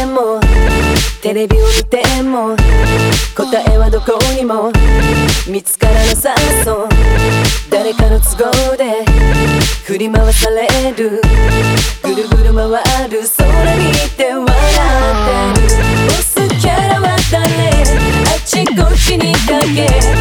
もテレビを見ても答えはどこにも見つからなさそう。誰かの都合で振り回される、ぐるぐる回る、それ見て笑ってる。ボスキャラは誰、あちこちにかけ